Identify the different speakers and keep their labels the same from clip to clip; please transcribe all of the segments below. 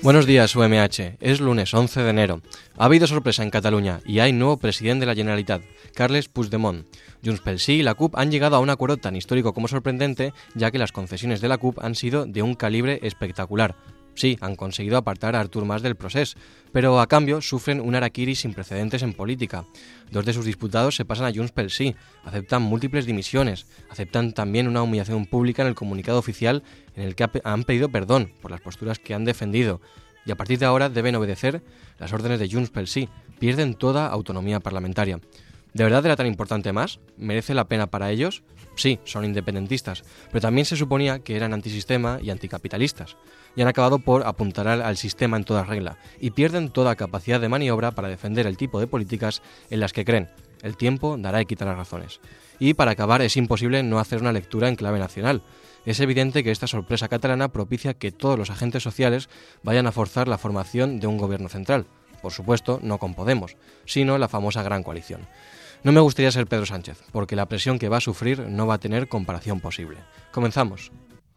Speaker 1: Buenos días, UMH. Es lunes 11 de enero. Ha habido sorpresa en Cataluña y hay nuevo presidente de la Generalitat, Carles Puigdemont. Junts pel Sí y la CUP han llegado a un acuerdo tan histórico como sorprendente, ya que las concesiones de la CUP han sido de un calibre espectacular. Sí, han conseguido apartar a Artur Mas del procés, pero a cambio sufren un harakiri sin precedentes en política. 2 de sus diputados se pasan a Junts pel Sí, aceptan múltiples dimisiones, aceptan también una humillación pública en el comunicado oficial en el que han pedido perdón por las posturas que han defendido, y a partir de ahora deben obedecer las órdenes de Junts pel Sí, pierden toda autonomía parlamentaria. ¿De verdad era tan importante Mas? ¿Merece la pena para ellos? Sí, son independentistas, pero también se suponía que eran antisistema y anticapitalistas, y han acabado por apuntalar al sistema en toda regla, y pierden toda capacidad de maniobra para defender el tipo de políticas en las que creen. El tiempo dará y quitará razones. Y para acabar es imposible no hacer una lectura en clave nacional. Es evidente que esta sorpresa catalana propicia que todos los agentes sociales vayan a forzar la formación de un gobierno central. Por supuesto, no con Podemos, sino la famosa Gran Coalición. No me gustaría ser Pedro Sánchez, porque la presión que va a sufrir no va a tener comparación posible. Comenzamos.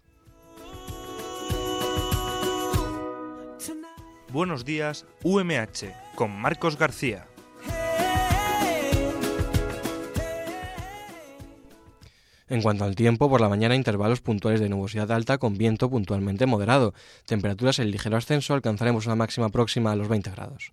Speaker 2: Buenos días, UMH, con Marcos García.
Speaker 1: En cuanto al tiempo, por la mañana intervalos puntuales de nubosidad alta con viento puntualmente moderado. Temperaturas en ligero ascenso, alcanzaremos una máxima próxima a los 20 grados.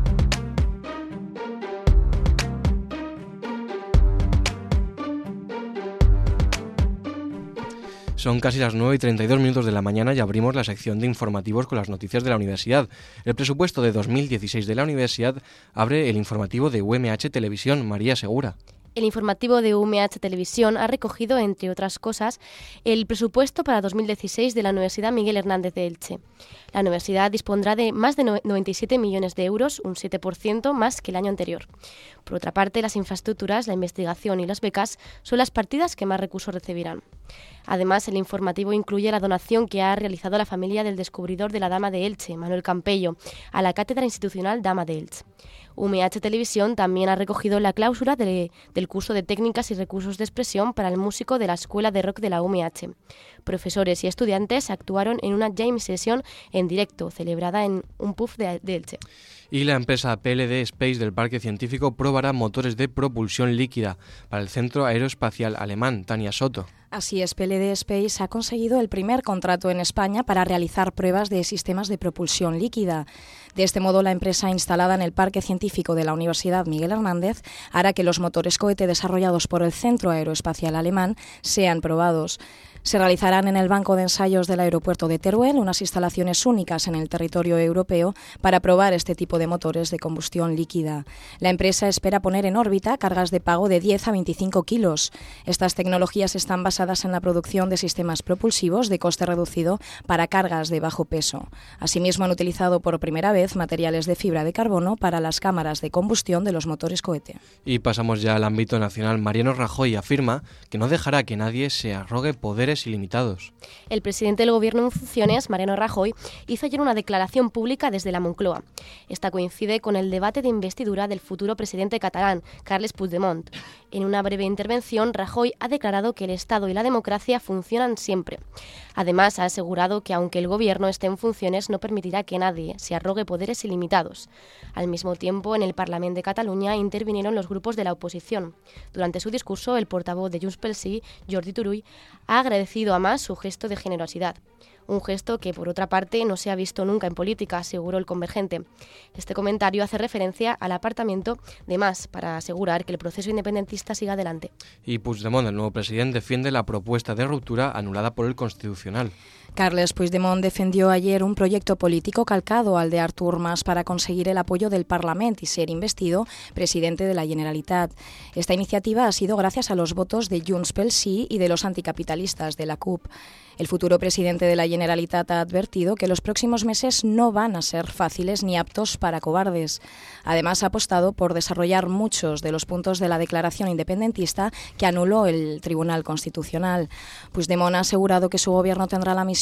Speaker 1: Son casi las 9:32 de la mañana y abrimos la sección de informativos con las noticias de la universidad. El presupuesto de 2016 de la universidad abre el informativo de UMH Televisión. María Segura.
Speaker 3: El informativo de UMH Televisión ha recogido, entre otras cosas, el presupuesto para 2016 de la Universidad Miguel Hernández de Elche. La universidad dispondrá de más de 97 millones de euros, un 7% más que el año anterior. Por otra parte, las infraestructuras, la investigación y las becas son las partidas que más recursos recibirán. Además, el informativo incluye la donación que ha realizado la familia del descubridor de la Dama de Elche, Manuel Campello, a la Cátedra Institucional Dama de Elche. UMH Televisión también ha recogido la cláusula del curso de técnicas y recursos de expresión para el músico de la Escuela de Rock de la UMH. Profesores y estudiantes actuaron en una jam session en directo, celebrada en un pub de Elche.
Speaker 1: Y la empresa PLD Space del Parque Científico probará motores de propulsión líquida para el Centro Aeroespacial Alemán. Tania Soto.
Speaker 4: Así es, PLD Space ha conseguido el primer contrato en España para realizar pruebas de sistemas de propulsión líquida. De este modo, la empresa instalada en el Parque Científico de la Universidad Miguel Hernández hará que los motores cohete desarrollados por el Centro Aeroespacial Alemán sean probados. Se realizarán en el banco de ensayos del aeropuerto de Teruel unas instalaciones únicas en el territorio europeo para probar este tipo de motores de combustión líquida. La empresa espera poner en órbita cargas de pago de 10 a 25 kilos. Estas tecnologías están basadas en la producción de sistemas propulsivos de coste reducido para cargas de bajo peso. Asimismo, han utilizado por primera vez materiales de fibra de carbono para las cámaras de combustión de los motores cohete.
Speaker 1: Y pasamos ya al ámbito nacional. Mariano Rajoy afirma que no dejará que nadie se arrogue poderes ilimitados.
Speaker 3: El presidente del Gobierno en funciones, Mariano Rajoy, hizo ayer una declaración pública desde la Moncloa. Esta coincide con el debate de investidura del futuro presidente catalán, Carles Puigdemont. En una breve intervención, Rajoy ha declarado que el Estado y la democracia funcionan siempre. Además, ha asegurado que aunque el Gobierno esté en funciones, no permitirá que nadie se arrogue poderes ilimitados. Al mismo tiempo, en el Parlamento de Cataluña intervinieron los grupos de la oposición. Durante su discurso, el portavoz de Junts pel Sí, Jordi Turull, ha agradecido a Mas su gesto de generosidad. Un gesto que, por otra parte, no se ha visto nunca en política, aseguró el convergente. Este comentario hace referencia al apartamiento de Mas para asegurar que el proceso independentista siga adelante.
Speaker 1: Y Puigdemont, el nuevo presidente, defiende la propuesta de ruptura anulada por el Constitucional.
Speaker 4: Carles Puigdemont defendió ayer un proyecto político calcado al de Artur Mas para conseguir el apoyo del Parlament y ser investido presidente de la Generalitat. Esta iniciativa ha sido gracias a los votos de Junts pel Sí y de los anticapitalistas de la CUP. El futuro presidente de la Generalitat ha advertido que los próximos meses no van a ser fáciles ni aptos para cobardes. Además, ha apostado por desarrollar muchos de los puntos de la declaración independentista que anuló el Tribunal Constitucional. Puigdemont ha asegurado que su gobierno tendrá la misión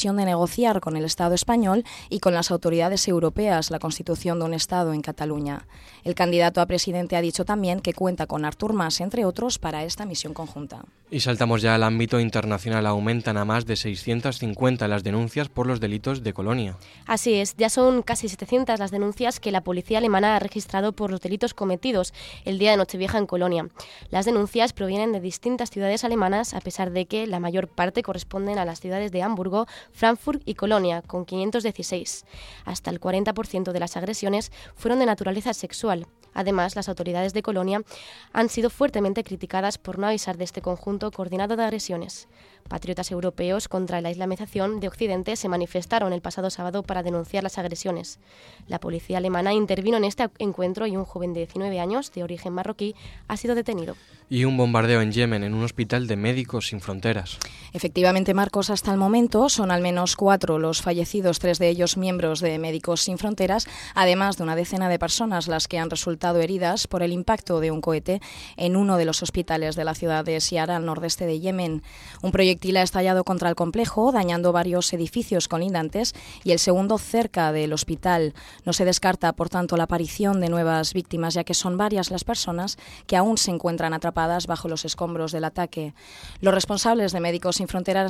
Speaker 4: decisión de negociar con el Estado español y con las autoridades europeas la constitución de un Estado en Cataluña. El candidato a presidente ha dicho también que cuenta con Artur Mas, entre otros, para esta misión conjunta.
Speaker 1: Y saltamos ya al ámbito internacional. Aumentan a más de 650 las denuncias por los delitos de colonia.
Speaker 3: Así es, ya son casi 700 las denuncias que la policía alemana ha registrado por los delitos cometidos el día de Nochevieja en Colonia. Las denuncias provienen de distintas ciudades alemanas, a pesar de que la mayor parte corresponden a las ciudades de Hamburgo, Frankfurt y Colonia, con 516. Hasta el 40% de las agresiones fueron de naturaleza sexual. Además, las autoridades de Colonia han sido fuertemente criticadas por no avisar de este conjunto coordinado de agresiones. Patriotas europeos contra la islamización de Occidente se manifestaron el pasado sábado para denunciar las agresiones. La policía alemana intervino en este encuentro y un joven de 19 años, de origen marroquí, ha sido detenido.
Speaker 1: Y un bombardeo en Yemen, en un hospital de Médicos Sin Fronteras.
Speaker 4: Efectivamente, Marcos, hasta el momento son al menos 4 los fallecidos, 3 de ellos miembros de Médicos Sin Fronteras, además de una decena de personas las que han resultado heridas por el impacto de un cohete en uno de los hospitales de la ciudad de Siara, al nordeste de Yemen. Un proyectil ha estallado contra el complejo, dañando varios edificios colindantes y el segundo cerca del hospital. No se descarta, por tanto, la aparición de nuevas víctimas, ya que son varias las personas que aún se encuentran atrapadas bajo los escombros del ataque. Los responsables de Médicos Sin Fronteras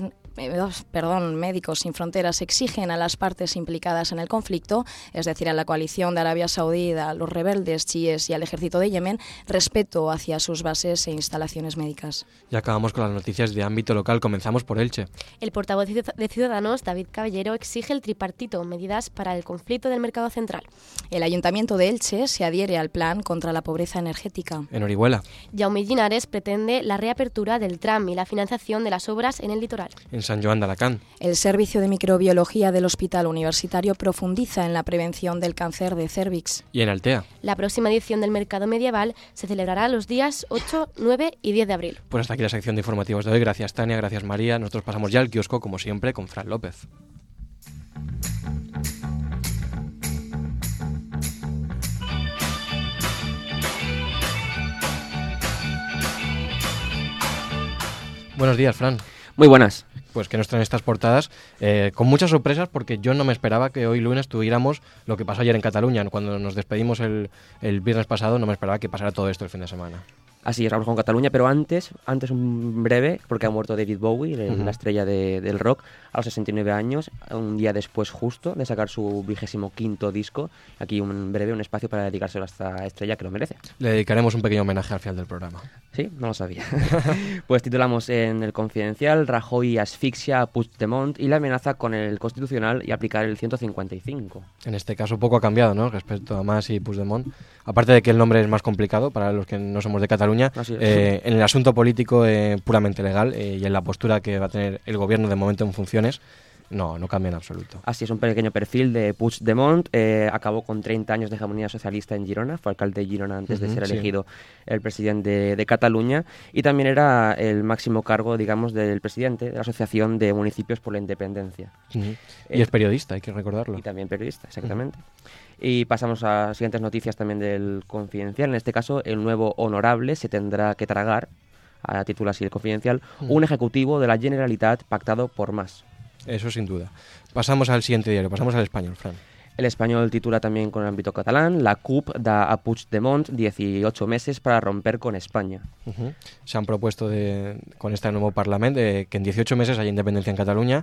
Speaker 4: exigen a las partes implicadas en el conflicto, es decir, a la coalición de Arabia Saudí, a los rebeldes chiíes y al ejército de Yemen, respeto hacia sus bases e instalaciones médicas.
Speaker 1: Y acabamos con las noticias de ámbito local. Comenzamos por Elche.
Speaker 3: El portavoz de Ciudadanos, David Caballero, exige el tripartito, medidas para el conflicto del mercado central.
Speaker 4: El Ayuntamiento de Elche se adhiere al plan contra la pobreza energética.
Speaker 1: En Orihuela.
Speaker 3: Jaume Linares pretende la reapertura del tram y la financiación de las obras en el litoral.
Speaker 1: En Sant Joan d'Alacant.
Speaker 4: El Servicio de Microbiología del Hospital Universitario profundiza en la prevención del cáncer de cérvix.
Speaker 1: Y en Altea.
Speaker 3: La próxima edición del Mercado Medieval se celebrará los días 8, 9 y 10 de abril.
Speaker 1: Pues hasta aquí la sección de informativos de hoy. Gracias, Tania, gracias, María. Nosotros pasamos ya al kiosco, como siempre, con Fran López. Buenos días, Fran.
Speaker 5: Muy buenas.
Speaker 1: Pues que nos traen estas portadas con muchas sorpresas, porque yo no me esperaba que hoy lunes tuviéramos lo que pasó ayer en Cataluña. Cuando nos despedimos el viernes pasado, no me esperaba que pasara todo esto el fin de semana.
Speaker 5: Así es, vamos con Cataluña, pero antes un breve, porque ha muerto David Bowie, la estrella del rock, a los 69 años, un día después justo de sacar su 25º disco. Aquí un espacio para dedicárselo a esta estrella que lo merece.
Speaker 1: Le dedicaremos un pequeño homenaje al final del programa.
Speaker 5: Sí, no lo sabía. Pues titulamos en El Confidencial: Rajoy asfixia a Puigdemont y la amenaza con el Constitucional y aplicar el 155.
Speaker 1: En este caso poco ha cambiado, ¿no?, respecto a Mas y Puigdemont. Aparte de que el nombre es más complicado para los que no somos de Cataluña, en el asunto político puramente legal y en la postura que va a tener el gobierno de momento en funciones, no cambia en absoluto.
Speaker 5: Así es, un pequeño perfil de Puigdemont. Acabó con 30 años de hegemonía socialista en Girona, fue alcalde de Girona antes de ser elegido el presidente de Cataluña, y también era el máximo cargo, digamos, del presidente de la Asociación de Municipios por la Independencia.
Speaker 1: Y es periodista, hay que recordarlo.
Speaker 5: Y también periodista, exactamente. Y pasamos a las siguientes noticias también del Confidencial. En este caso, el nuevo honorable se tendrá que tragar, titula así el Confidencial, un ejecutivo de la Generalitat pactado por Mas.
Speaker 1: Eso sin duda. Pasamos al siguiente diario, pasamos al Español, Fran.
Speaker 5: El Español titula también con el ámbito catalán: la CUP da a Puigdemont 18 meses para romper con España.
Speaker 1: Se han propuesto con este nuevo Parlamento que en 18 meses haya independencia en Cataluña.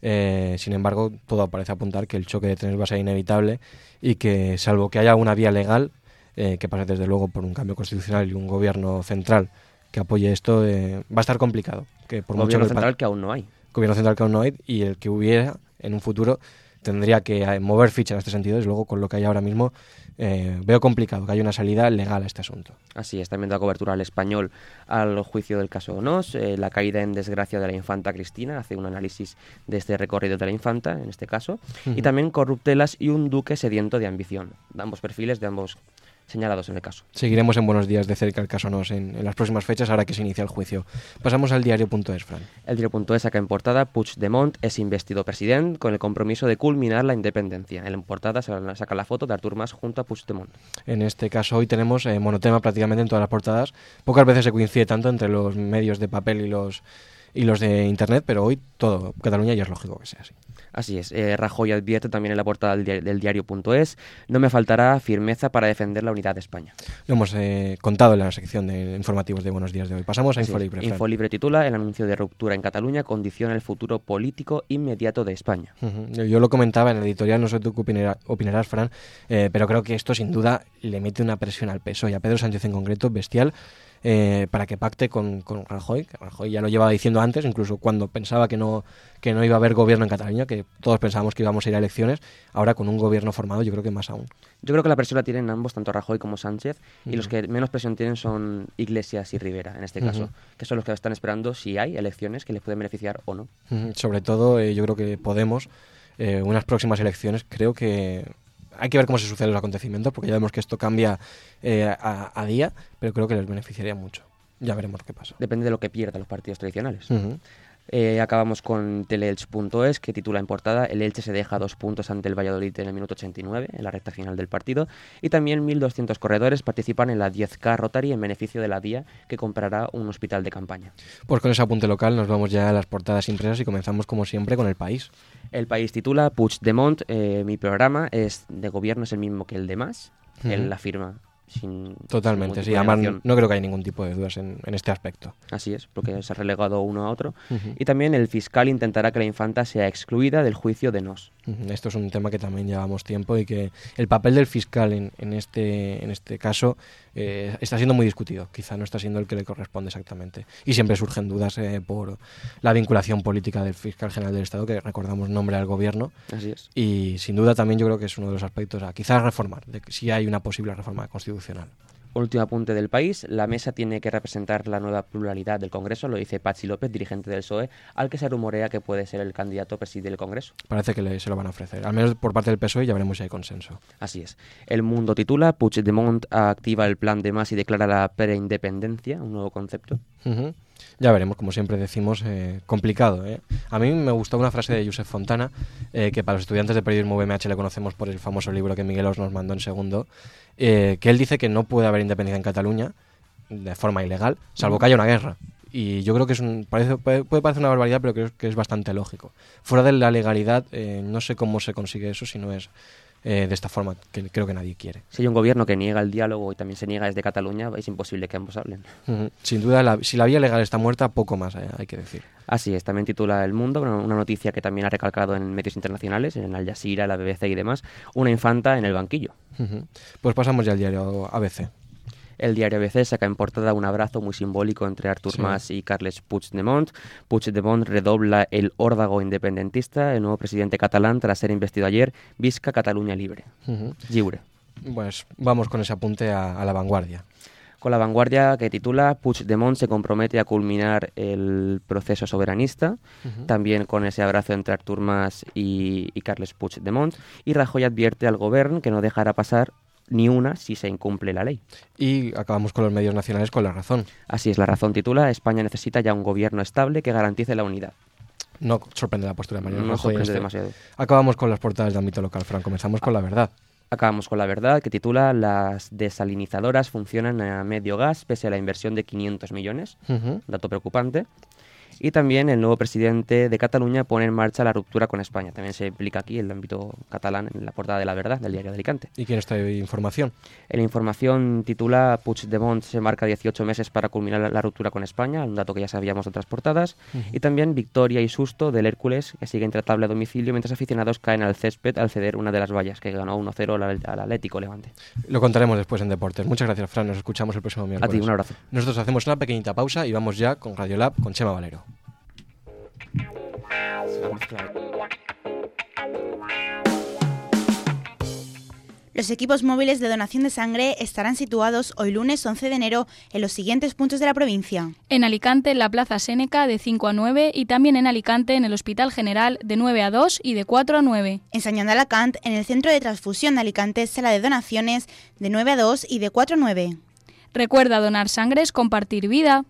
Speaker 1: Sin embargo, todo parece apuntar que el choque de trenes va a ser inevitable y que, salvo que haya una vía legal, que pase desde luego por un cambio constitucional y un gobierno central que apoye esto, va a estar complicado. Que por
Speaker 5: gobierno
Speaker 1: mucho
Speaker 5: central que aún no hay.
Speaker 1: Gobierno central que aún no hay, y el que hubiera en un futuro tendría que mover ficha en este sentido. Desde luego, con lo que hay ahora mismo, veo complicado que haya una salida legal a este asunto.
Speaker 5: Así es, también da cobertura al Español al juicio del caso Onós, la caída en desgracia de la infanta Cristina, hace un análisis de este recorrido de la infanta, en este caso, y también corruptelas y un duque sediento de ambición. Ambos perfiles de ambos señalados en el caso.
Speaker 1: Seguiremos en Buenos Días de cerca el caso Onós en las próximas fechas, ahora que se inicia el juicio. Pasamos al diario.es, Fran.
Speaker 5: El diario.es saca en portada: Puigdemont es investido presidente con el compromiso de culminar la independencia. En portada saca la foto de Artur Mas junto a Puigdemont.
Speaker 1: En este caso hoy tenemos monotema prácticamente en todas las portadas. Pocas veces se coincide tanto entre los medios de papel y los de Internet, pero hoy todo Cataluña y es lógico que sea así.
Speaker 5: Así es. Rajoy advierte también en la portada del diario.es: no me faltará firmeza para defender la unidad de España.
Speaker 1: Lo hemos contado en la sección de informativos de Buenos Días de hoy. Pasamos a Infolibre. Fran.
Speaker 5: Infolibre titula: el anuncio de ruptura en Cataluña condiciona el futuro político inmediato de España.
Speaker 1: Yo lo comentaba en el editorial, no sé tú qué opinarás, Fran, pero creo que esto sin duda le mete una presión al PSOE y a Pedro Sánchez en concreto bestial, para que pacte con Rajoy, que Rajoy ya lo llevaba diciendo antes, incluso cuando pensaba que no iba a haber gobierno en Cataluña, que todos pensábamos que íbamos a ir a elecciones, ahora con un gobierno formado yo creo que más aún.
Speaker 5: Yo creo que la presión la tienen ambos, tanto Rajoy como Sánchez, y los que menos presión tienen son Iglesias y Rivera, en este caso, que son los que están esperando si hay elecciones que les pueden beneficiar o no. Sobre
Speaker 1: todo yo creo que Podemos, unas próximas elecciones, creo que hay que ver cómo se suceden los acontecimientos, porque ya vemos que esto cambia a día, pero creo que les beneficiaría mucho. Ya veremos qué pasa.
Speaker 5: Depende de lo que pierdan los partidos tradicionales. Acabamos con teleelch.es, que titula en portada: el Elche se deja 2 puntos ante el Valladolid en el minuto 89, en la recta final del partido. Y también 1.200 corredores participan en la 10K Rotary en beneficio de la DIA, que comprará un hospital de campaña.
Speaker 1: Pues con ese apunte local nos vamos ya a las portadas impresas y comenzamos como siempre con El País.
Speaker 5: El País titula: Puigdemont, mi programa es de gobierno es el mismo que el de Mas. Él afirma
Speaker 1: totalmente, sí. Además, no creo que haya ningún tipo de dudas en este aspecto.
Speaker 5: Así es, porque se ha relegado uno a otro. Y también el fiscal intentará que la infanta sea excluida del juicio de Nos.
Speaker 1: Esto es un tema que también llevamos tiempo y que el papel del fiscal en este caso está siendo muy discutido. Quizá no está siendo el que le corresponde exactamente. Y siempre surgen dudas por la vinculación política del fiscal general del Estado, que recordamos nombra al gobierno.
Speaker 5: Así es.
Speaker 1: Y sin duda también yo creo que es uno de los aspectos a quizás reformar, de que si hay una posible reforma constitucional.
Speaker 5: Último apunte del País: la mesa tiene que representar la nueva pluralidad del Congreso, lo dice Patxi López, dirigente del PSOE, al que se rumorea que puede ser el candidato a presidir el Congreso.
Speaker 1: Parece que se lo van a ofrecer, al menos por parte del PSOE, ya veremos si hay consenso.
Speaker 5: Así es. El Mundo titula: Puigdemont activa el plan de Mas y declara la preindependencia, un nuevo concepto.
Speaker 1: Ya veremos, como siempre decimos, complicado. A mí me gustó una frase de Josep Fontana, que para los estudiantes de periodismo UMH le conocemos por el famoso libro que Miguel Os nos mandó en segundo, que él dice que no puede haber independencia en Cataluña de forma ilegal, salvo que haya una guerra. Y yo creo que puede parecer una barbaridad, pero creo que es bastante lógico. Fuera de la legalidad, no sé cómo se consigue eso si no es de esta forma, que creo que nadie quiere.
Speaker 5: Si hay un gobierno que niega el diálogo y también se niega desde Cataluña, es imposible que ambos hablen.
Speaker 1: Sin duda, si la vía legal está muerta, poco más hay que decir.
Speaker 5: Así es, también titula El Mundo, una noticia que también ha recalcado en medios internacionales, en Al Jazeera, la BBC y demás: una infanta en el banquillo.
Speaker 1: Pues pasamos ya al diario ABC.
Speaker 5: El diario ABC saca en portada un abrazo muy simbólico entre Artur Mas y Carles Puigdemont. Puigdemont redobla el órdago independentista. El nuevo presidente catalán, tras ser investido ayer, visca Cataluña libre. Lliure.
Speaker 1: Pues vamos con ese apunte a La Vanguardia.
Speaker 5: Con La Vanguardia, que titula: Puigdemont se compromete a culminar el proceso soberanista. También con ese abrazo entre Artur Mas y Carles Puigdemont. Y Rajoy advierte al gobierno que no dejará pasar ni una si se incumple la ley.
Speaker 1: Y acabamos con los medios nacionales con La Razón.
Speaker 5: Así es, La Razón titula: España necesita ya un gobierno estable que garantice la unidad.
Speaker 1: No sorprende la postura de Mariano Rajoy.
Speaker 5: No sorprende demasiado.
Speaker 1: Acabamos con las portadas de ámbito local, Fran. Comenzamos con La Verdad.
Speaker 5: Acabamos con La Verdad, que titula: las desalinizadoras funcionan a medio gas pese a la inversión de 500 millones. Dato preocupante. Y también el nuevo presidente de Cataluña pone en marcha la ruptura con España. También se implica aquí el ámbito catalán en la portada de La Verdad, del diario de Alicante.
Speaker 1: ¿Y quién está en Información?
Speaker 5: En Información titula: Puigdemont se marca 18 meses para culminar la ruptura con España, un dato que ya sabíamos de otras portadas. Y también victoria y susto del Hércules, que sigue intratable a domicilio, mientras aficionados caen al césped al ceder una de las vallas, que ganó 1-0 al Atlético Levante.
Speaker 1: Lo contaremos después en Deportes. Muchas gracias, Fran. Nos escuchamos el próximo miércoles.
Speaker 5: A ti, un abrazo.
Speaker 1: Nosotros hacemos una pequeñita pausa y vamos ya con Radiolab con Chema Valero.
Speaker 6: Los equipos móviles de donación de sangre estarán situados hoy lunes 11 de enero en los siguientes puntos de la provincia.
Speaker 7: En Alicante, en la Plaza Séneca, de 5 a 9, y también en Alicante, en el Hospital General, de 9 a 2 y de 4 a 9.
Speaker 6: En Sañón de Alacant, en el Centro de Transfusión de Alicante, sala de donaciones, de 9 a 2 y de 4 a 9.
Speaker 7: Recuerda, donar sangre es compartir vida.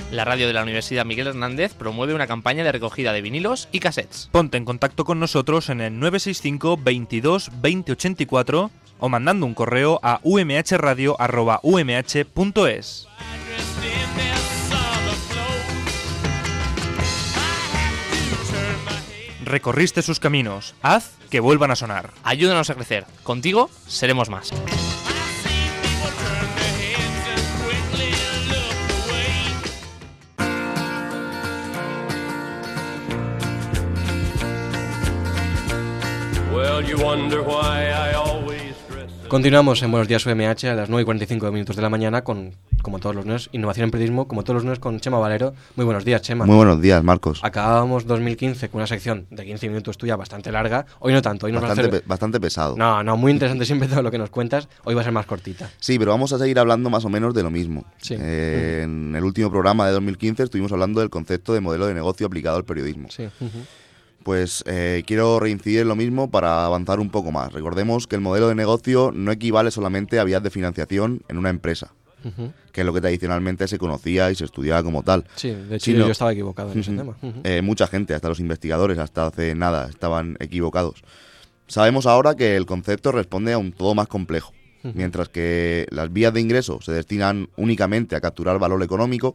Speaker 8: La radio de la Universidad Miguel Hernández promueve una campaña de recogida de vinilos y cassettes.
Speaker 2: Ponte en contacto con nosotros en el 965 22 20 84 o mandando un correo a umhradio@umh.es. Recorriste sus caminos, haz que vuelvan a sonar.
Speaker 8: Ayúdanos a crecer. Contigo seremos más.
Speaker 1: Continuamos en Buenos Días UMH a las 9:45 de la mañana con, como todos los lunes, Innovación en Periodismo, como todos los lunes con Chema Valero. Muy buenos días, Chema.
Speaker 9: Muy buenos días, Marcos.
Speaker 1: Acabábamos 2015 con una sección de 15 minutos tuya bastante larga. Hoy no tanto, hoy nos
Speaker 9: bastante pesado.
Speaker 1: No, muy interesante siempre todo lo que nos cuentas. Hoy va a ser más cortita.
Speaker 9: Sí, pero vamos a seguir hablando más o menos de lo mismo.
Speaker 1: Sí.
Speaker 9: En el último programa de 2015 estuvimos hablando del concepto de modelo de negocio aplicado al periodismo.
Speaker 1: Sí.
Speaker 9: Pues quiero reincidir en lo mismo para avanzar un poco más. Recordemos que el modelo de negocio no equivale solamente a vías de financiación en una empresa, que es lo que tradicionalmente se conocía y se estudiaba como tal.
Speaker 1: Sí, de hecho yo estaba equivocado en ese tema.
Speaker 9: Mucha gente, hasta los investigadores, hasta hace nada, estaban equivocados. Sabemos ahora que el concepto responde a un todo más complejo. Mientras que las vías de ingreso se destinan únicamente a capturar valor económico,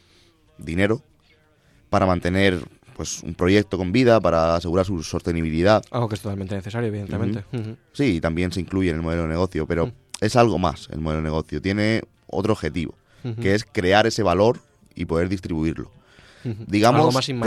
Speaker 9: dinero, para mantener pues un proyecto con vida, para asegurar su sostenibilidad.
Speaker 1: Algo que es totalmente necesario, evidentemente.
Speaker 9: Sí, también se incluye en el modelo de negocio, pero es algo más el modelo de negocio. Tiene otro objetivo, que es crear ese valor y poder distribuirlo. Digamos,
Speaker 1: algo más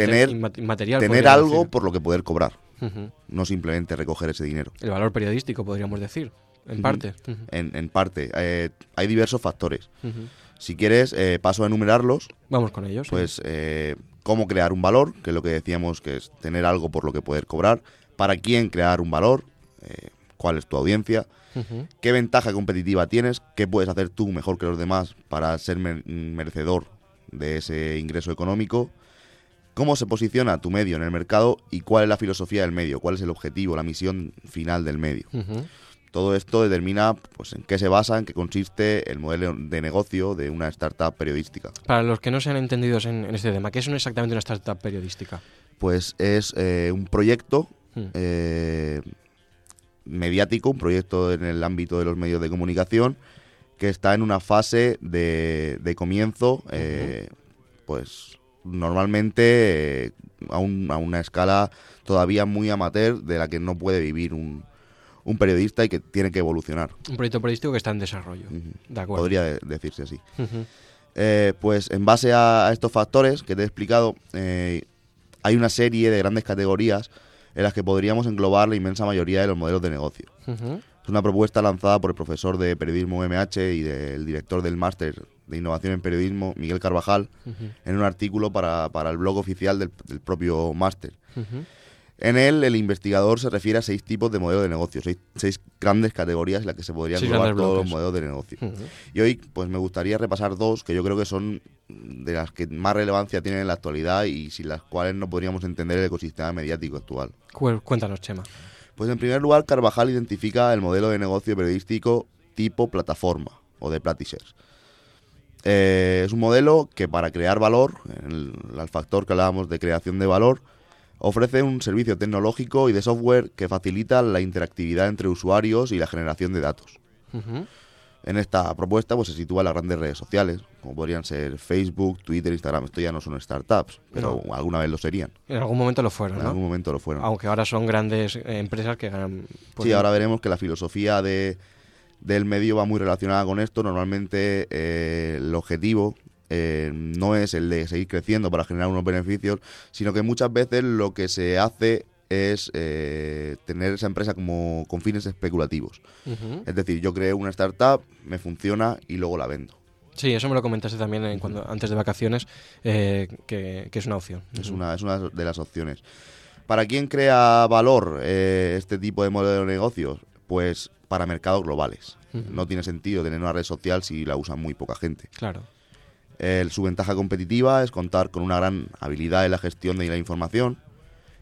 Speaker 9: tener algo decir por lo que poder cobrar, no simplemente recoger ese dinero.
Speaker 1: El valor periodístico, podríamos decir, en parte.
Speaker 9: En parte. Hay diversos factores. Si quieres, paso a enumerarlos.
Speaker 1: Vamos con ellos.
Speaker 9: Pues cómo crear un valor, que es lo que decíamos, que es tener algo por lo que poder cobrar. Para quién crear un valor, cuál es tu audiencia, qué ventaja competitiva tienes, qué puedes hacer tú mejor que los demás para ser merecedor de ese ingreso económico, cómo se posiciona tu medio en el mercado y cuál es la filosofía del medio, cuál es el objetivo, la misión final del medio. Todo esto determina pues en qué se basa, en qué consiste el modelo de negocio de una startup periodística.
Speaker 1: Para los que no sean entendidos en este tema, ¿qué es exactamente una startup periodística?
Speaker 9: Pues es un proyecto mediático, un proyecto en el ámbito de los medios de comunicación que está en una fase de comienzo, pues normalmente a una escala todavía muy amateur de la que no puede vivir un periodista y que tiene que evolucionar.
Speaker 1: Un proyecto periodístico que está en desarrollo. De acuerdo.
Speaker 9: Podría decirse así. Pues en base a estos factores que te he explicado, hay una serie de grandes categorías en las que podríamos englobar la inmensa mayoría de los modelos de negocio. Es una propuesta lanzada por el profesor de periodismo UMH y del director del máster de innovación en periodismo, Miguel Carvajal, en un artículo para el blog oficial del propio máster. En él, el investigador se refiere a 6 tipos de modelos de negocio, 6 grandes categorías en las que se podrían englobar todos los modelos de negocio. Y hoy pues me gustaría repasar 2 que yo creo que son de las que más relevancia tienen en la actualidad y sin las cuales no podríamos entender el ecosistema mediático actual.
Speaker 1: Cuéntanos, Chema.
Speaker 9: Pues en primer lugar, Carvajal identifica el modelo de negocio periodístico tipo plataforma o de Platyshare. Es un modelo que para crear valor, el factor que hablábamos de creación de valor, ofrece un servicio tecnológico y de software que facilita la interactividad entre usuarios y la generación de datos. En esta propuesta pues se sitúan las grandes redes sociales, como podrían ser Facebook, Twitter, Instagram. Esto ya no son startups, pero alguna vez lo serían.
Speaker 1: En algún momento lo fueron, ¿no?
Speaker 9: En algún momento lo fueron.
Speaker 1: Aunque ahora son grandes empresas que ganan...
Speaker 9: Sí, ahora veremos que la filosofía del medio va muy relacionada con esto. Normalmente el objetivo no es el de seguir creciendo para generar unos beneficios, sino que muchas veces lo que se hace es tener esa empresa como con fines especulativos. Es decir, yo creo una startup, me funciona y luego la vendo.
Speaker 1: Sí, eso me lo comentaste también antes de vacaciones, que es una opción.
Speaker 9: Es una de las opciones. ¿Para quién crea valor este tipo de modelo de negocios? Pues para mercados globales. No tiene sentido tener una red social si la usa muy poca gente.
Speaker 1: Claro.
Speaker 9: Su ventaja competitiva es contar con una gran habilidad en la gestión de la información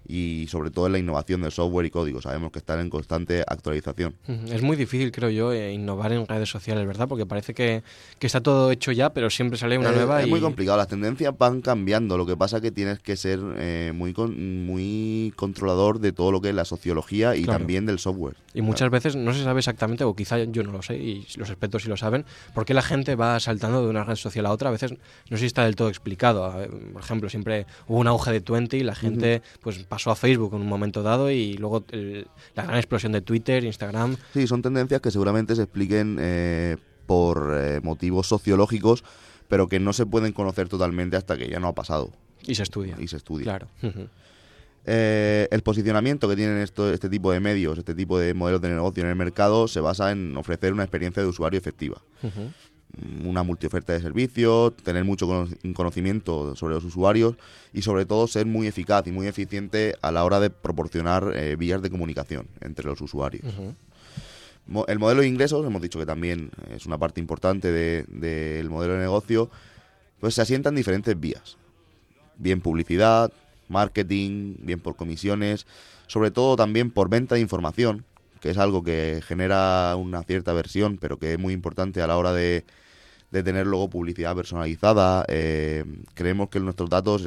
Speaker 9: y sobre todo en la innovación del software y código. Sabemos que están en constante actualización.
Speaker 1: Es muy difícil, creo yo, innovar en redes sociales, ¿verdad? Porque parece que está todo hecho ya, pero siempre sale una nueva.
Speaker 9: Es muy complicado, las tendencias van cambiando. Lo que pasa es que tienes que ser muy controlador de todo lo que es la sociología y también del software.
Speaker 1: Y muchas veces no se sabe exactamente, o quizá yo no lo sé, y los expertos sí lo saben, por qué la gente va saltando de una red social a otra. A veces no sé si está del todo explicado. Por ejemplo, siempre hubo un auge de Twenty y la gente pues pasó a Facebook en un momento dado, y luego la gran explosión de Twitter, Instagram.
Speaker 9: Sí, son tendencias que seguramente se expliquen por motivos sociológicos, pero que no se pueden conocer totalmente hasta que ya no ha pasado.
Speaker 1: Y se estudia. Claro.
Speaker 9: El posicionamiento que tienen este tipo de medios, este tipo de modelos de negocio en el mercado, se basa en ofrecer una experiencia de usuario efectiva. Una multioferta de servicios, tener mucho conocimiento sobre los usuarios y sobre todo ser muy eficaz y muy eficiente a la hora de proporcionar vías de comunicación entre los usuarios. El modelo de ingresos, hemos dicho que también es una parte importante del modelo de negocio, pues se asienta en diferentes vías. Bien publicidad, marketing, bien por comisiones, sobre todo también por venta de información, que es algo que genera una cierta aversión, pero que es muy importante a la hora de tener luego publicidad personalizada. Creemos que nuestros datos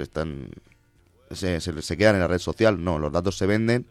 Speaker 9: se quedan en la red social. No, los datos se venden,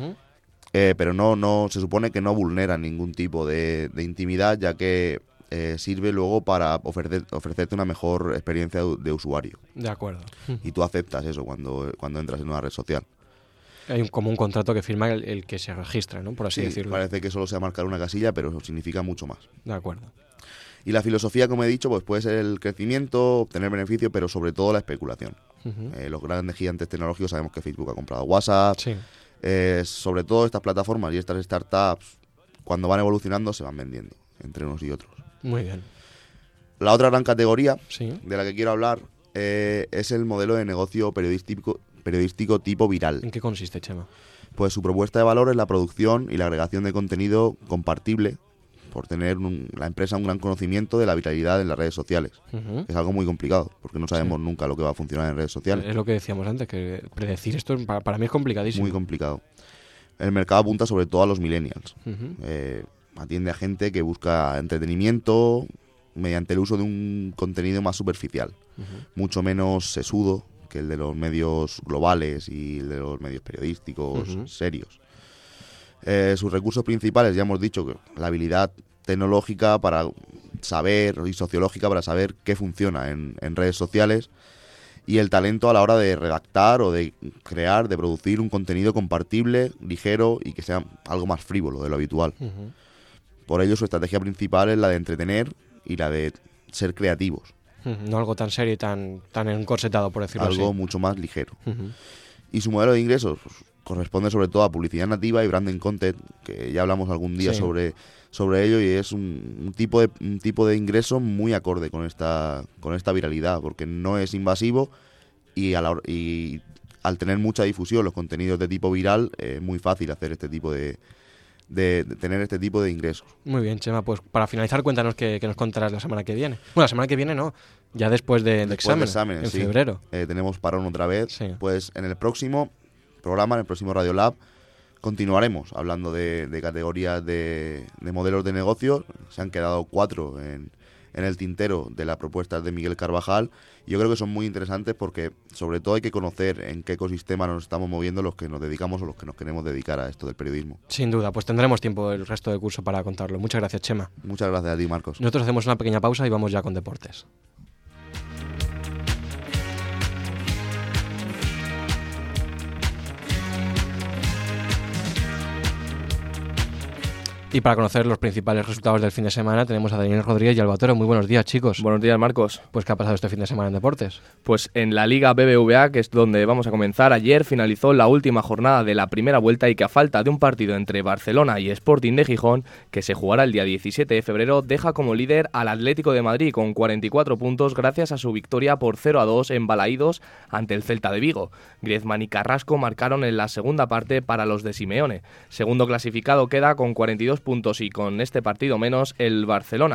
Speaker 9: pero no se supone que no vulneran ningún tipo de intimidad, ya que sirve luego para ofrecerte una mejor experiencia de usuario.
Speaker 1: De acuerdo.
Speaker 9: Y tú aceptas eso cuando entras en una red social.
Speaker 1: Hay como un contrato que firma el que se registra, ¿no? Por así decirlo.
Speaker 9: Parece que solo sea marcar una casilla, pero eso significa mucho más.
Speaker 1: De acuerdo.
Speaker 9: Y la filosofía, como he dicho, pues puede ser el crecimiento, obtener beneficio, pero sobre todo la especulación. Los grandes gigantes tecnológicos, sabemos que Facebook ha comprado WhatsApp. Sí. Sobre todo estas plataformas y estas startups, cuando van evolucionando, se van vendiendo entre unos y otros.
Speaker 1: Muy bien.
Speaker 9: La otra gran categoría de la que quiero hablar es el modelo de negocio periodístico tipo viral.
Speaker 1: ¿En qué consiste, Chema?
Speaker 9: Pues su propuesta de valor es la producción y la agregación de contenido compartible, por tener la empresa un gran conocimiento de la viralidad en las redes sociales. Es algo muy complicado, porque no sabemos nunca lo que va a funcionar en redes sociales.
Speaker 1: Es lo que decíamos antes, que predecir esto para mí es complicadísimo.
Speaker 9: Muy complicado. El mercado apunta sobre todo a los millennials. Atiende a gente que busca entretenimiento mediante el uso de un contenido más superficial, mucho menos sesudo que el de los medios globales y el de los medios periodísticos serios. Sus recursos principales, ya hemos dicho, que la habilidad tecnológica para saber y sociológica para saber qué funciona en redes sociales, y el talento a la hora de redactar o de crear, de producir un contenido compartible, ligero y que sea algo más frívolo de lo habitual. Por ello, su estrategia principal es la de entretener y la de ser creativos.
Speaker 1: No algo tan serio y tan encorsetado, por decirlo así.
Speaker 9: Algo mucho más ligero. Y su modelo de ingresos corresponde sobre todo a publicidad nativa y branding content, que ya hablamos algún día sobre ello, y es un tipo de ingreso muy acorde con esta viralidad, porque no es invasivo y al tener mucha difusión los contenidos de tipo viral, es muy fácil hacer este tipo de tener este tipo de ingresos.
Speaker 1: Muy bien, Chema, pues para finalizar, cuéntanos qué nos contarás la semana que viene. Bueno, la semana que viene no, ya después de exámenes, en febrero.
Speaker 9: Tenemos parón otra vez. Pues en el próximo programa, en el próximo Radio Lab, continuaremos hablando de categorías de modelos de negocio. Se han quedado 4 en el tintero de las propuestas de Miguel Carvajal, y yo creo que son muy interesantes porque sobre todo hay que conocer en qué ecosistema nos estamos moviendo los que nos dedicamos o los que nos queremos dedicar a esto del periodismo.
Speaker 1: Sin duda, pues tendremos tiempo el resto del curso para contarlo. Muchas gracias, Chema.
Speaker 9: Muchas gracias a ti, Marcos.
Speaker 1: Nosotros hacemos una pequeña pausa y vamos ya con deportes. Y para conocer los principales resultados del fin de semana tenemos a Daniel Rodríguez y Alba Toro. Muy buenos días, chicos.
Speaker 10: Buenos días, Marcos.
Speaker 1: Pues, ¿qué ha pasado este fin de semana en deportes?
Speaker 10: Pues en la Liga BBVA, que es donde vamos a comenzar, ayer finalizó la última jornada de la primera vuelta, y que a falta de un partido entre Barcelona y Sporting de Gijón, que se jugará el día 17 de febrero, deja como líder al Atlético de Madrid con 44 puntos gracias a su victoria por 0-2 en Balaídos ante el Celta de Vigo. Griezmann y Carrasco marcaron en la segunda parte para los de Simeone. Segundo clasificado queda con 42 puntos y con este partido menos el Barcelona,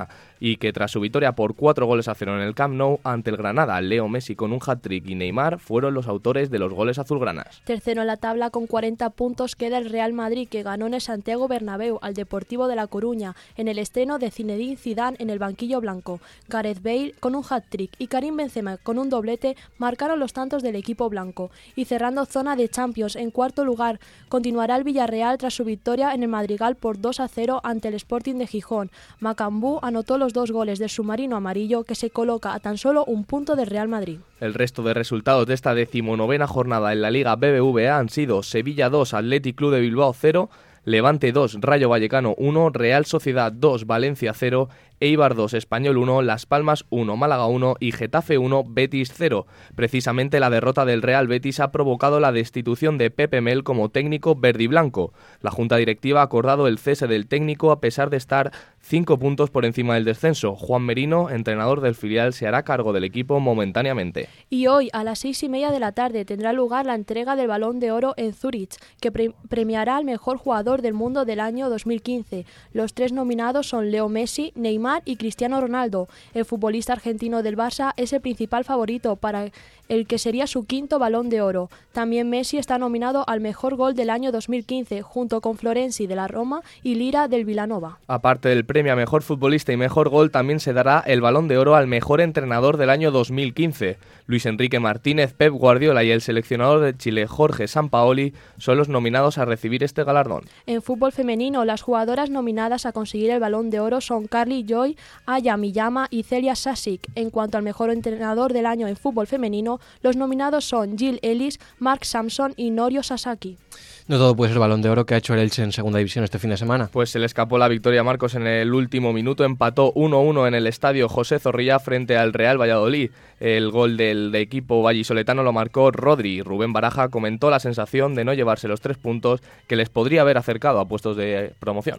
Speaker 10: y que tras su victoria por 4-0 en el Camp Nou ante el Granada, Leo Messi con un hat-trick y Neymar fueron los autores de los goles azulgranas.
Speaker 11: Tercero en la tabla con 40 puntos queda el Real Madrid, que ganó en el Santiago Bernabéu al Deportivo de La Coruña en el estreno de Zinedine Zidane en el banquillo blanco. Gareth Bale con un hat-trick y Karim Benzema con un doblete marcaron los tantos del equipo blanco. Y cerrando zona de Champions, en cuarto lugar continuará el Villarreal tras su victoria en el Madrigal por 2-0 ante el Sporting de Gijón. Macambú anotó los 2 goles del submarino amarillo, que se coloca a tan solo un punto del Real Madrid.
Speaker 10: El resto de resultados de esta 19ª jornada en la Liga BBVA han sido Sevilla 2, Athletic Club de Bilbao 0, Levante 2, Rayo Vallecano 1, Real Sociedad 2, Valencia 0, Eibar 2, Español 1, Las Palmas 1, Málaga 1 y Getafe 1, Betis 0. Precisamente la derrota del Real Betis ha provocado la destitución de Pepe Mel como técnico verdiblanco. La Junta Directiva ha acordado el cese del técnico a pesar de estar 5 puntos por encima del descenso. Juan Merino, entrenador del filial, se hará cargo del equipo momentáneamente.
Speaker 11: Y hoy, a las 6:30 de la tarde, tendrá lugar la entrega del Balón de Oro en Zúrich, que premiará al mejor jugador del mundo del año 2015. Los 3 nominados son Leo Messi, Neymar y Cristiano Ronaldo. El futbolista argentino del Barça es el principal favorito para el que sería su 5º Balón de Oro. También Messi está nominado al mejor gol del año 2015, junto con Florenzi de la Roma y Lira del Villanova.
Speaker 10: Aparte del premio a mejor futbolista y mejor gol, también se dará el Balón de Oro al mejor entrenador del año 2015. Luis Enrique Martínez, Pep Guardiola y el seleccionador de Chile, Jorge Sampaoli, son los nominados a recibir este galardón.
Speaker 11: En fútbol femenino, las jugadoras nominadas a conseguir el Balón de Oro son Carly Joy, Aya Miyama y Celia Sasic. En cuanto al mejor entrenador del año en fútbol femenino, los nominados son Jill Ellis, Mark Sampson y Norio Sasaki.
Speaker 1: No todo puede ser Balón de Oro que ha hecho el Elche en segunda división este fin de semana.
Speaker 10: Pues se le escapó la victoria a Marcos en el último minuto, empató 1-1 en el estadio José Zorrilla frente al Real Valladolid. El gol del equipo vallisoletano lo marcó Rodri. Rubén Baraja comentó la sensación de no llevarse los 3 puntos que les podría haber acercado a puestos de promoción.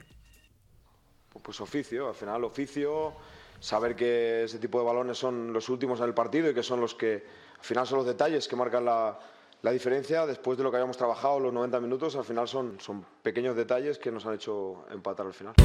Speaker 12: Pues oficio, al final oficio, saber que ese tipo de balones son los últimos en el partido y que son los que al final son los detalles que marcan la diferencia después de lo que habíamos trabajado los 90 minutos. Al final son pequeños detalles que nos han hecho empatar al final.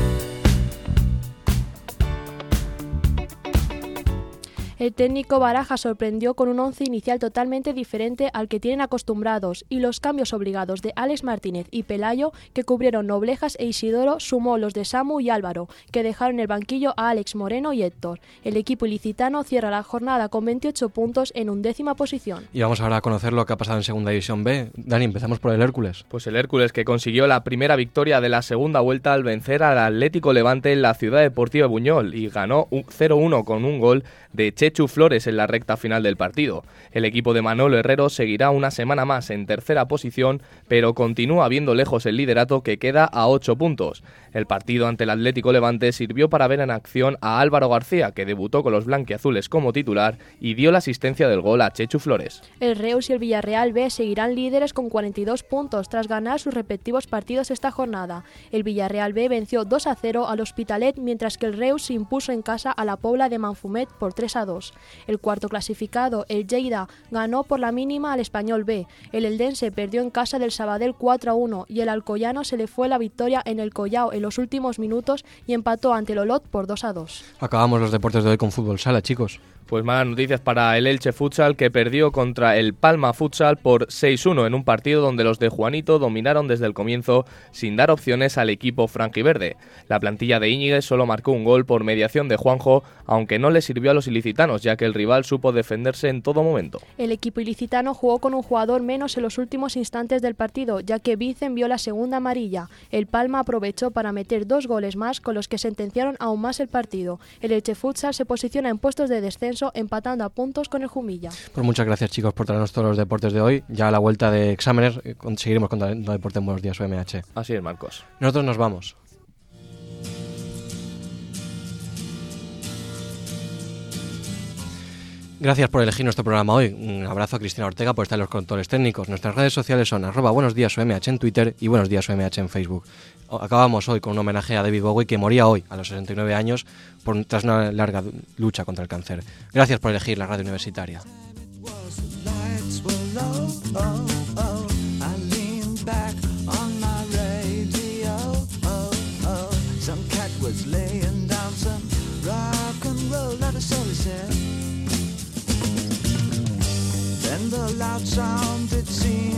Speaker 11: El técnico Baraja sorprendió con un once inicial totalmente diferente al que tienen acostumbrados, y los cambios obligados de Alex Martínez y Pelayo, que cubrieron Noblejas e Isidoro, sumó los de Samu y Álvaro, que dejaron en el banquillo a Alex Moreno y Héctor. El equipo ilicitano cierra la jornada con 28 puntos en 11ª posición.
Speaker 1: Y vamos ahora a conocer lo que ha pasado en Segunda División B. Dani, empezamos por el Hércules.
Speaker 10: Pues el Hércules, que consiguió la primera victoria de la segunda vuelta al vencer al Atlético Levante en la Ciudad Deportiva de Buñol y ganó 0-1 con un gol de Chechu Flores en la recta final del partido. El equipo de Manolo Herrero seguirá una semana más en tercera posición, pero continúa viendo lejos el liderato, que queda a 8 puntos. El partido ante el Atlético Levante sirvió para ver en acción a Álvaro García, que debutó con los blanquiazules como titular y dio la asistencia del gol a Chechu Flores.
Speaker 11: El Reus y el Villarreal B seguirán líderes con 42 puntos tras ganar sus respectivos partidos esta jornada. El Villarreal B venció 2-0 al Hospitalet, mientras que el Reus se impuso en casa a la Pobla de Manfumet por 3-2. El cuarto clasificado, el Lleida, ganó por la mínima al Español B. El Eldense perdió en casa del Sabadell 4-1 y el Alcoyano se le fue la victoria en el Collao en los últimos minutos y empató ante el Olot por 2-2.
Speaker 1: Acabamos los deportes de hoy con fútbol sala, chicos.
Speaker 10: Pues malas noticias para el Elche Futsal, que perdió contra el Palma Futsal por 6-1 en un partido donde los de Juanito dominaron desde el comienzo sin dar opciones al equipo franjiverde. La plantilla de Íñiguez solo marcó un gol por mediación de Juanjo, aunque no le sirvió a los ilicitanos, ya que el rival supo defenderse en todo momento.
Speaker 11: El equipo ilicitano jugó con un jugador menos en los últimos instantes del partido, ya que Vicen vio la segunda amarilla. El Palma aprovechó para meter 2 goles más, con los que sentenciaron aún más el partido. El Elche Futsal se posiciona en puestos de descenso, empatando a puntos con el Jumilla.
Speaker 1: Pues muchas gracias, chicos, por traernos todos los deportes de hoy. Ya a la vuelta de exámenes seguiremos con deporte en Buenos Días UMH.
Speaker 10: Así es, Marcos.
Speaker 1: Nosotros nos vamos. Gracias por elegir nuestro programa hoy. Un abrazo a Cristina Ortega por estar en los controles técnicos. Nuestras redes sociales son @buenosdiasumh en Twitter y buenosdiasumh en Facebook. Acabamos hoy con un homenaje a David Bowie, que moría hoy a los 69 años tras una larga lucha contra el cáncer. Gracias por elegir la radio universitaria. Rock
Speaker 13: the sun set. Then the loud sound it seemed